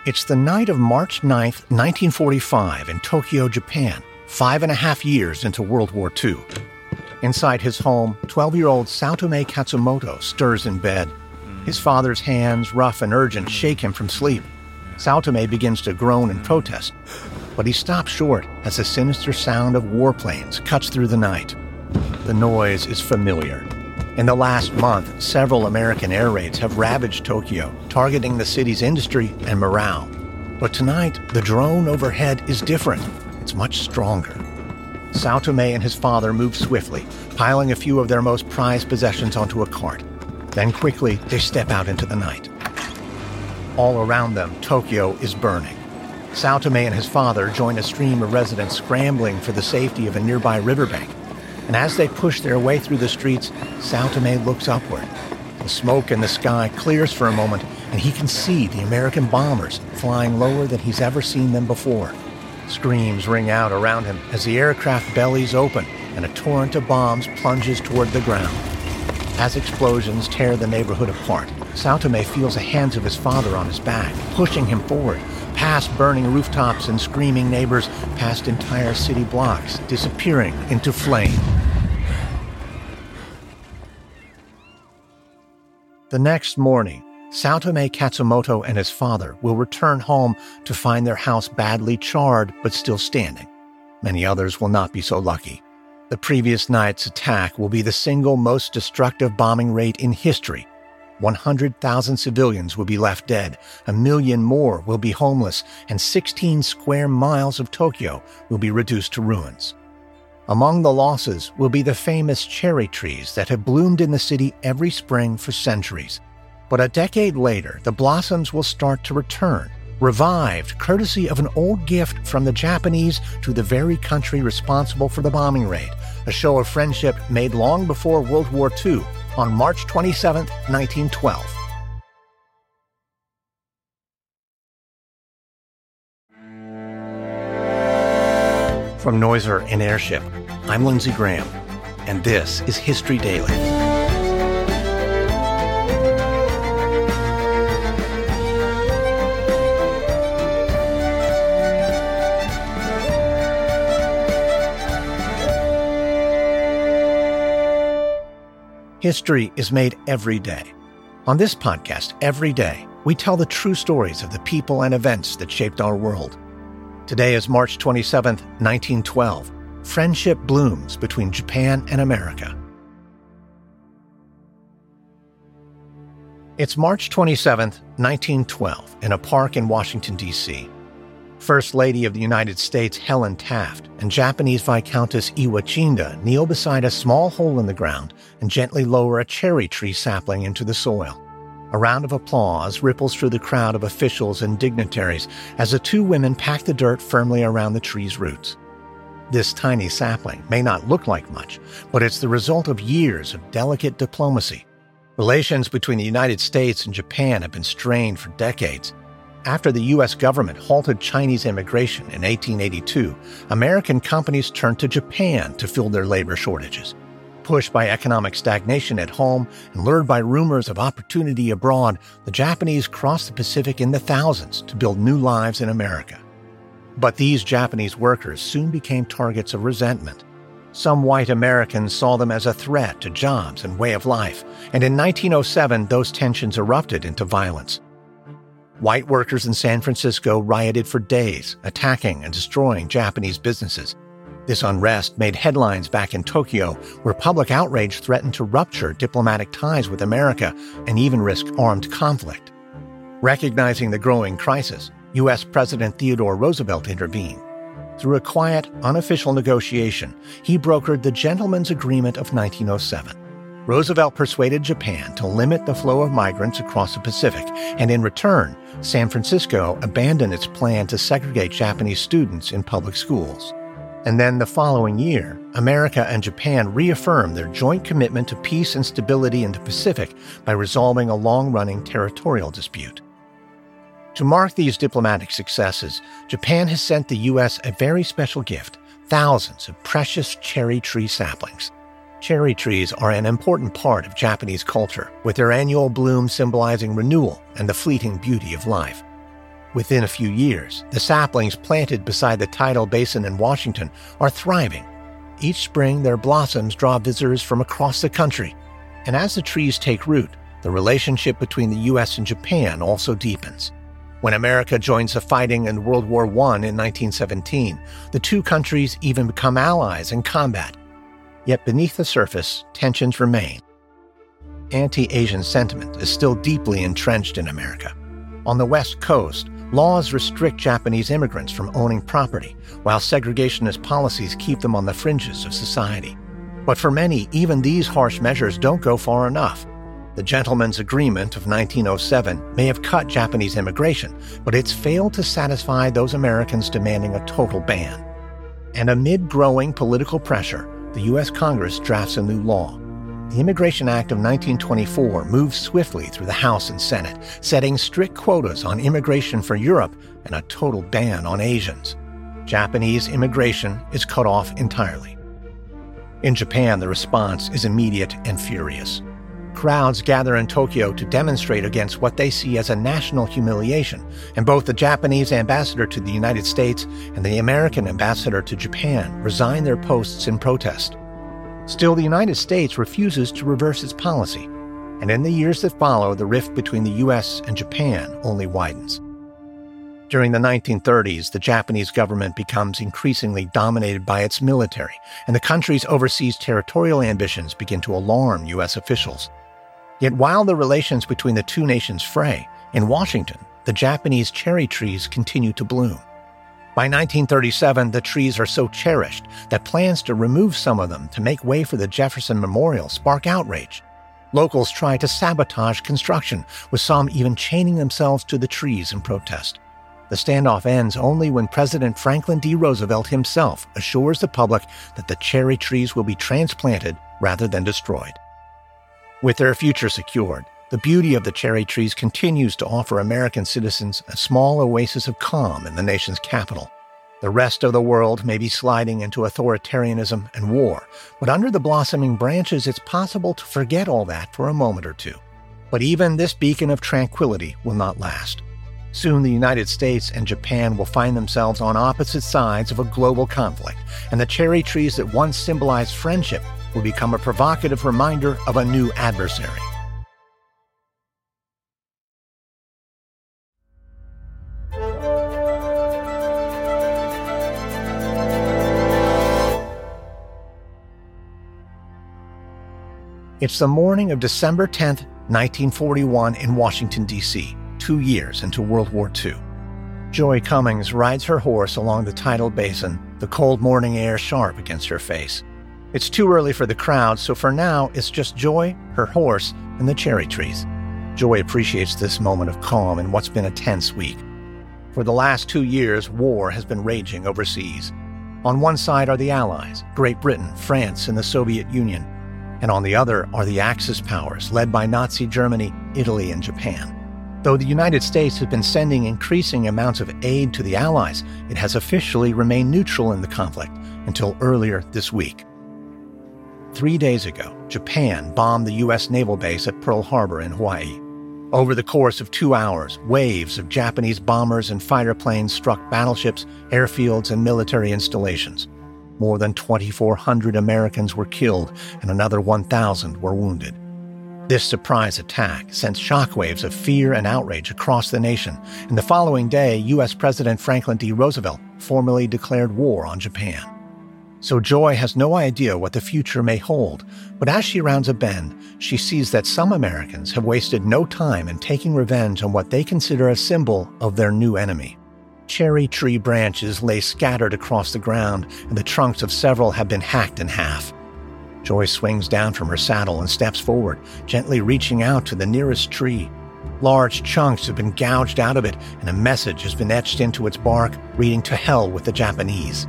It's the night of March 9th, 1945 in Tokyo, Japan, 5.5 years into World War II. Inside his home, 12-year-old Saotome Katsumoto stirs in bed. His father's hands, rough and urgent, shake him from sleep. Saotome begins to groan and protest, but he stops short as a sinister sound of warplanes cuts through the night. The noise is familiar. In the last month, several American air raids have ravaged Tokyo, targeting the city's industry and morale. But tonight, the drone overhead is different. It's much stronger. Saotome and his father move swiftly, piling a few of their most prized possessions onto a cart. Then quickly, they step out into the night. All around them, Tokyo is burning. Saotome and his father join a stream of residents scrambling for the safety of a nearby riverbank. And as they push their way through the streets, Saotome looks upward. The smoke in the sky clears for a moment, and he can see the American bombers flying lower than he's ever seen them before. Screams ring out around him as the aircraft bellies open and a torrent of bombs plunges toward the ground. As explosions tear the neighborhood apart, Saotome feels the hands of his father on his back, pushing him forward, past burning rooftops and screaming neighbors, past entire city blocks, disappearing into flame. The next morning, Saotome Katsumoto and his father will return home to find their house badly charred but still standing. Many others will not be so lucky. The previous night's attack will be the single most destructive bombing raid in history. 100,000 civilians will be left dead, 1 million more will be homeless, and 16 square miles of Tokyo will be reduced to ruins. Among the losses will be the famous cherry trees that have bloomed in the city every spring for centuries. But a decade later, the blossoms will start to return, revived courtesy of an old gift from the Japanese to the very country responsible for the bombing raid, a show of friendship made long before World War II on March 27, 1912. From Noiser and Airship, I'm Lindsey Graham, and this is History Daily. History is made every day. On this podcast, every day, we tell the true stories of the people and events that shaped our world. Today is March 27, 1912. Friendship blooms between Japan and America. It's March 27, 1912, in a park in Washington, D.C. First Lady of the United States Helen Taft and Japanese Viscountess Iwachinda kneel beside a small hole in the ground and gently lower a cherry tree sapling into the soil. A round of applause ripples through the crowd of officials and dignitaries as the two women pack the dirt firmly around the tree's roots. This tiny sapling may not look like much, but it's the result of years of delicate diplomacy. Relations between the United States and Japan have been strained for decades. After the U.S. government halted Chinese immigration in 1882, American companies turned to Japan to fill their labor shortages. Pushed by economic stagnation at home and lured by rumors of opportunity abroad, the Japanese crossed the Pacific in the thousands to build new lives in America. But these Japanese workers soon became targets of resentment. Some white Americans saw them as a threat to jobs and way of life, and in 1907 those tensions erupted into violence. White workers in San Francisco rioted for days, attacking and destroying Japanese businesses. This unrest made headlines back in Tokyo, where public outrage threatened to rupture diplomatic ties with America and even risk armed conflict. Recognizing the growing crisis, U.S. President Theodore Roosevelt intervened. Through a quiet, unofficial negotiation, he brokered the Gentlemen's Agreement of 1907. Roosevelt persuaded Japan to limit the flow of migrants across the Pacific, and in return, San Francisco abandoned its plan to segregate Japanese students in public schools. And then the following year, America and Japan reaffirmed their joint commitment to peace and stability in the Pacific by resolving a long-running territorial dispute. To mark these diplomatic successes, Japan has sent the U.S. a very special gift, thousands of precious cherry tree saplings. Cherry trees are an important part of Japanese culture, with their annual bloom symbolizing renewal and the fleeting beauty of life. Within a few years, the saplings planted beside the tidal basin in Washington are thriving. Each spring, their blossoms draw visitors from across the country. And as the trees take root, the relationship between the U.S. and Japan also deepens. When America joins the fighting in World War I in 1917, the two countries even become allies in combat. Yet beneath the surface, tensions remain. Anti-Asian sentiment is still deeply entrenched in America. On the West Coast, laws restrict Japanese immigrants from owning property, while segregationist policies keep them on the fringes of society. But for many, even these harsh measures don't go far enough. The Gentlemen's Agreement of 1907 may have cut Japanese immigration, but it's failed to satisfy those Americans demanding a total ban. And amid growing political pressure, the U.S. Congress drafts a new law. The Immigration Act of 1924 moves swiftly through the House and Senate, setting strict quotas on immigration for Europe and a total ban on Asians. Japanese immigration is cut off entirely. In Japan, the response is immediate and furious. Crowds gather in Tokyo to demonstrate against what they see as a national humiliation, and both the Japanese ambassador to the United States and the American ambassador to Japan resign their posts in protest. Still, the United States refuses to reverse its policy, and in the years that follow, the rift between the U.S. and Japan only widens. During the 1930s, the Japanese government becomes increasingly dominated by its military, and the country's overseas territorial ambitions begin to alarm U.S. officials. Yet while the relations between the two nations fray, in Washington, the Japanese cherry trees continue to bloom. By 1937, the trees are so cherished that plans to remove some of them to make way for the Jefferson Memorial spark outrage. Locals try to sabotage construction, with some even chaining themselves to the trees in protest. The standoff ends only when President Franklin D. Roosevelt himself assures the public that the cherry trees will be transplanted rather than destroyed. With their future secured, the beauty of the cherry trees continues to offer American citizens a small oasis of calm in the nation's capital. The rest of the world may be sliding into authoritarianism and war, but under the blossoming branches it's possible to forget all that for a moment or two. But even this beacon of tranquility will not last. Soon the United States and Japan will find themselves on opposite sides of a global conflict, and the cherry trees that once symbolized friendship will become a provocative reminder of a new adversary. It's the morning of December 10th, 1941 in Washington, D.C., 2 years into World War II. Joy Cummings rides her horse along the tidal basin, the cold morning air sharp against her face. It's too early for the crowd, so for now, it's just Joy, her horse, and the cherry trees. Joy appreciates this moment of calm in what's been a tense week. For the last 2 years, war has been raging overseas. On one side are the Allies, Great Britain, France, and the Soviet Union. And on the other are the Axis powers, led by Nazi Germany, Italy, and Japan. Though the United States has been sending increasing amounts of aid to the Allies, it has officially remained neutral in the conflict until earlier this week. 3 days ago, Japan bombed the U.S. naval base at Pearl Harbor in Hawaii. Over the course of 2 hours, waves of Japanese bombers and fighter planes struck battleships, airfields, and military installations. More than 2,400 Americans were killed and another 1,000 were wounded. This surprise attack sent shockwaves of fear and outrage across the nation, and the following day, U.S. President Franklin D. Roosevelt formally declared war on Japan. So Joy has no idea what the future may hold, but as she rounds a bend, she sees that some Americans have wasted no time in taking revenge on what they consider a symbol of their new enemy. Cherry tree branches lay scattered across the ground, and the trunks of several have been hacked in half. Joy swings down from her saddle and steps forward, gently reaching out to the nearest tree. Large chunks have been gouged out of it, and a message has been etched into its bark, reading "To hell with the Japanese."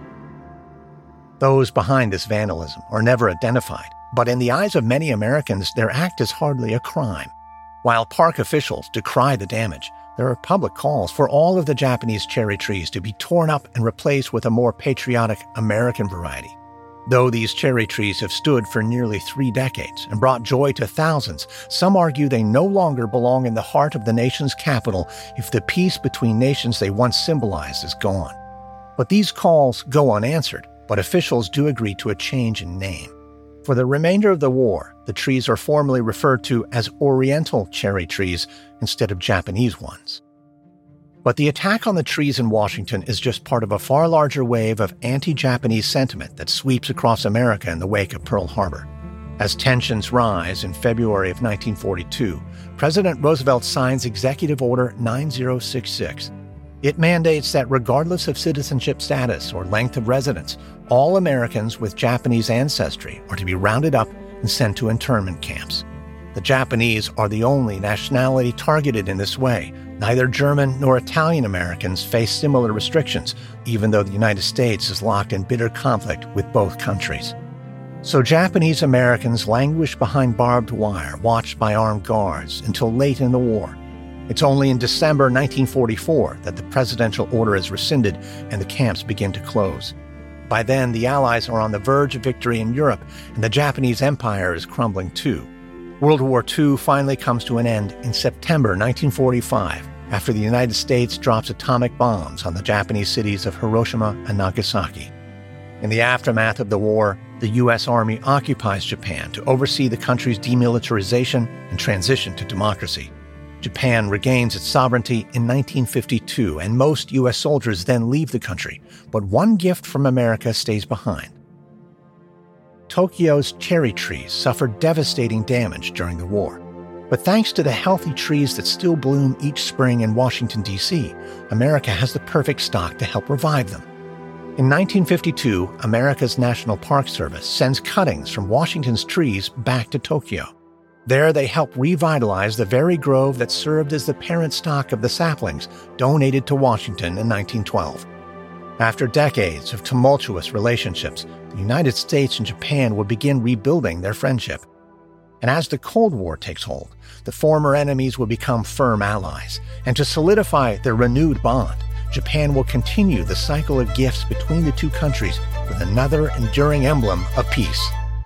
Those behind this vandalism are never identified, but in the eyes of many Americans, their act is hardly a crime. While park officials decry the damage, there are public calls for all of the Japanese cherry trees to be torn up and replaced with a more patriotic American variety. Though these cherry trees have stood for nearly 3 decades and brought joy to thousands, some argue they no longer belong in the heart of the nation's capital if the peace between nations they once symbolized is gone. But these calls go unanswered, but officials do agree to a change in name. For the remainder of the war, the trees are formally referred to as Oriental cherry trees instead of Japanese ones. But the attack on the trees in Washington is just part of a far larger wave of anti-Japanese sentiment that sweeps across America in the wake of Pearl Harbor. As tensions rise in February of 1942, President Roosevelt signs Executive Order 9066. It mandates that regardless of citizenship status or length of residence, all Americans with Japanese ancestry are to be rounded up and sent to internment camps. The Japanese are the only nationality targeted in this way. Neither German nor Italian Americans face similar restrictions, even though the United States is locked in bitter conflict with both countries. So Japanese Americans languish behind barbed wire, watched by armed guards, until late in the war. It's only in December 1944 that the presidential order is rescinded and the camps begin to close. By then, the Allies are on the verge of victory in Europe, and the Japanese Empire is crumbling too. World War II finally comes to an end in September 1945, after the United States drops atomic bombs on the Japanese cities of Hiroshima and Nagasaki. In the aftermath of the war, the U.S. Army occupies Japan to oversee the country's demilitarization and transition to democracy. Japan regains its sovereignty in 1952, and most U.S. soldiers then leave the country, but one gift from America stays behind. Tokyo's cherry trees suffered devastating damage during the war. But thanks to the healthy trees that still bloom each spring in Washington, D.C., America has the perfect stock to help revive them. In 1952, America's National Park Service sends cuttings from Washington's trees back to Tokyo. There they help revitalize the very grove that served as the parent stock of the saplings donated to Washington in 1912. After decades of tumultuous relationships, the United States and Japan would begin rebuilding their friendship. And as the Cold War takes hold, the former enemies will become firm allies. And to solidify their renewed bond, Japan will continue the cycle of gifts between the two countries with another enduring emblem of peace.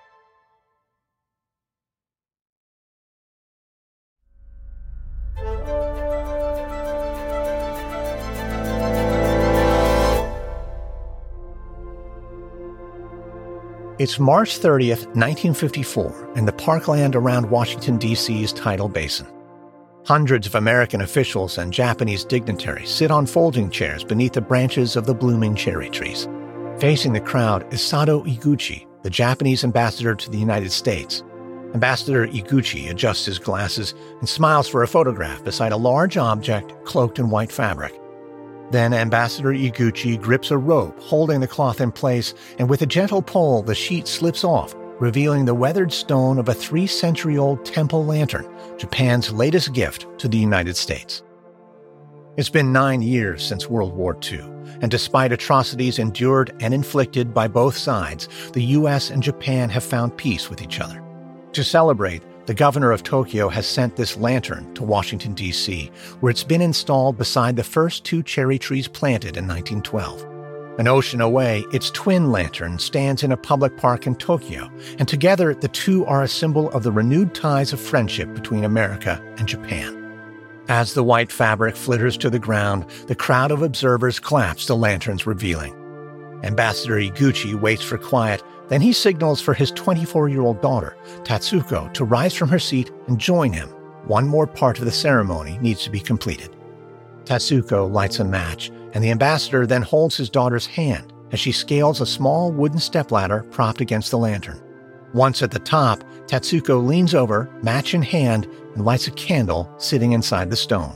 It's March 30th, 1954, in the parkland around Washington, D.C.'s Tidal Basin. Hundreds of American officials and Japanese dignitaries sit on folding chairs beneath the branches of the blooming cherry trees. Facing the crowd is Sato Iguchi, the Japanese ambassador to the United States. Ambassador Iguchi adjusts his glasses and smiles for a photograph beside a large object cloaked in white fabric. Then Ambassador Iguchi grips a rope holding the cloth in place, and with a gentle pull, the sheet slips off, revealing the weathered stone of a 3-century-old temple lantern, Japan's latest gift to the United States. It's been 9 years since World War II, and despite atrocities endured and inflicted by both sides, the U.S. and Japan have found peace with each other. To celebrate, the governor of Tokyo has sent this lantern to Washington, D.C., where it's been installed beside the first 2 cherry trees planted in 1912. An ocean away, its twin lantern stands in a public park in Tokyo, and together the two are a symbol of the renewed ties of friendship between America and Japan. As the white fabric flitters to the ground, the crowd of observers claps the lantern's revealing. Ambassador Iguchi waits for quiet, then he signals for his 24-year-old daughter, Tatsuko, to rise from her seat and join him. One more part of the ceremony needs to be completed. Tatsuko lights a match, and the ambassador then holds his daughter's hand as she scales a small wooden stepladder propped against the lantern. Once at the top, Tatsuko leans over, match in hand, and lights a candle sitting inside the stone.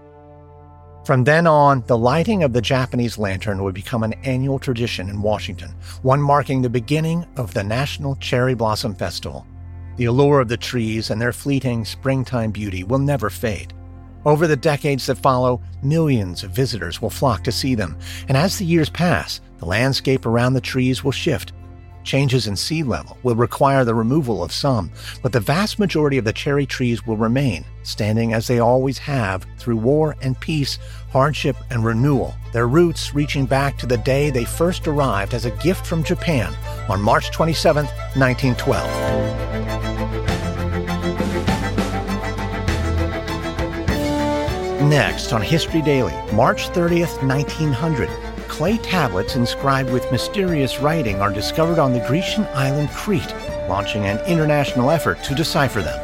From then on, the lighting of the Japanese lantern would become an annual tradition in Washington, one marking the beginning of the National Cherry Blossom Festival. The allure of the trees and their fleeting springtime beauty will never fade. Over the decades that follow, millions of visitors will flock to see them, and as the years pass, the landscape around the trees will shift. Changes in sea level will require the removal of some, but the vast majority of the cherry trees will remain, standing as they always have through war and peace, hardship and renewal, their roots reaching back to the day they first arrived as a gift from Japan on March 27, 1912. Next on History Daily, March 30th, 1900. Clay tablets inscribed with mysterious writing are discovered on the Grecian island Crete, launching an international effort to decipher them.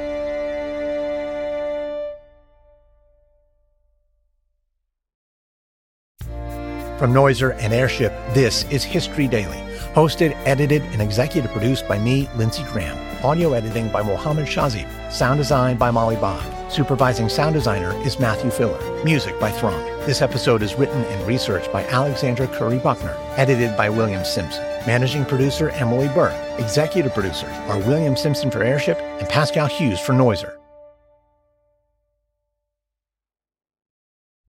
From Noiser and Airship, this is History Daily. Hosted, edited, and executive produced by me, Lindsey Graham. Audio editing by Mohammed Shazib. Sound design by Molly Bach. Supervising sound designer is Matthew Filler. Music by Throm. This episode is written and researched by Alexandra Curry Buckner. Edited by William Simpson. Managing producer Emily Burke. Executive producers are William Simpson for Airship and Pascal Hughes for Noiser.